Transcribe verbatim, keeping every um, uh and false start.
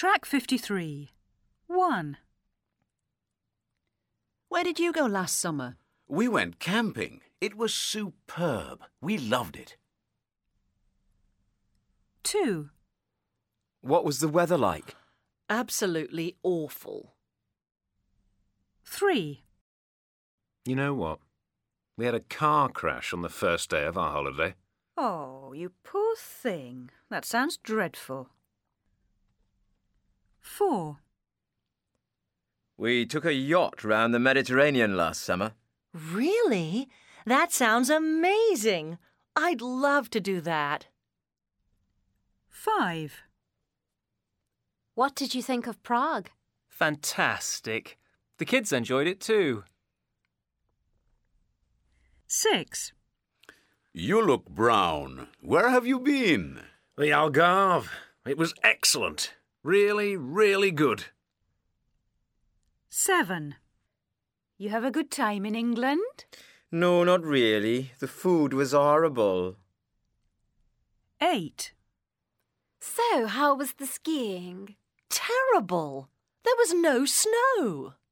Track fifty-three. one. Where did you go last summer? We went camping. It was superb. We loved it. two. What was the weather like? Absolutely awful. three. You know what? We had a car crash on the first day of our holiday. Oh, you poor thing. That sounds dreadful. four. We took a yacht round the Mediterranean last summer. Really? That sounds amazing. I'd love to do that. five. What did you think of Prague? Fantastic. The kids enjoyed it too. six. You look brown. Where have you been? The Algarve. It was excellent. Really, really good. seven. You have a good time in England? No, not really. The food was horrible. eight. So, how was the skiing? Terrible. There was no snow.